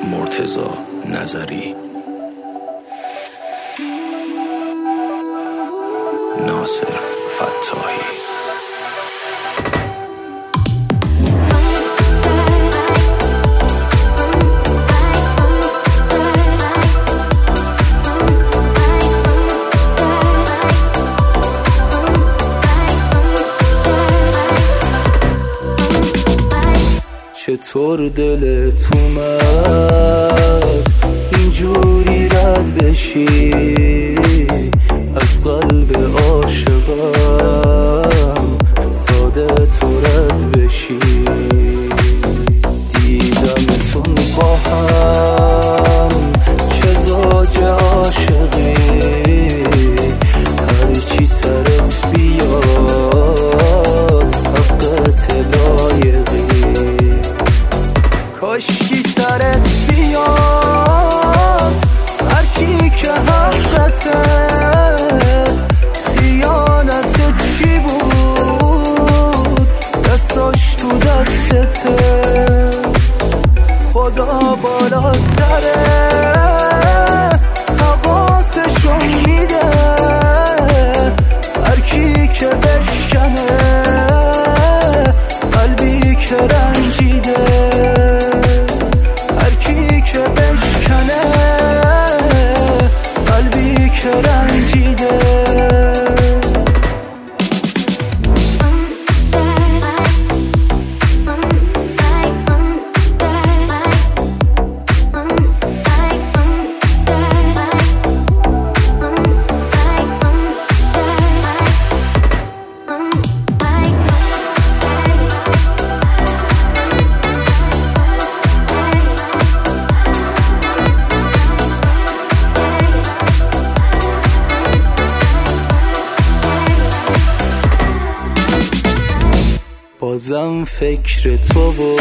مرتضی نظری، ناصر فتاحی. چطور دلت اومد اینجوری رد بشی از قلب عاشقم، ساده تو رد بشی. دیدمتون با هم چه زوج عاشقی، هرچی سرت بیاد حقت لایقی. کاشکی سرت بیاد هرچی که حقته، خیانت چی بود دستاش تو دستته. خدا بالا سره حواسشو میده، هرکی که بشکنه قلبی که رنجیده. بازم فکر تو و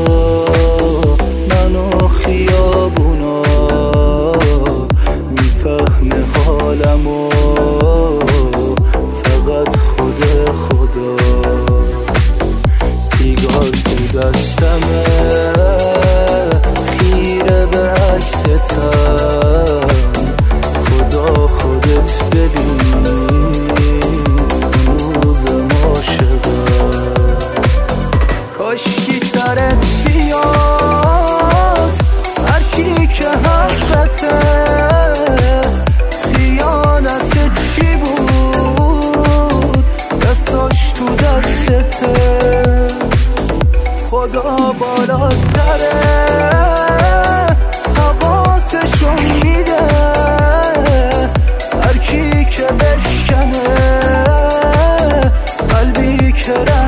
من و خیابونا، میفهمه حالمو فقط خدا. سیگار تو دستمه خیره به عکستم، خدا خودت ببین هنوزم عاشقم. کاشکی سرت بیاد هرچی که حقته، خیانت چی بود دستاش تو دستته. خدا بالا سره حواسشو میده، هرکی که بشکنه قلبی که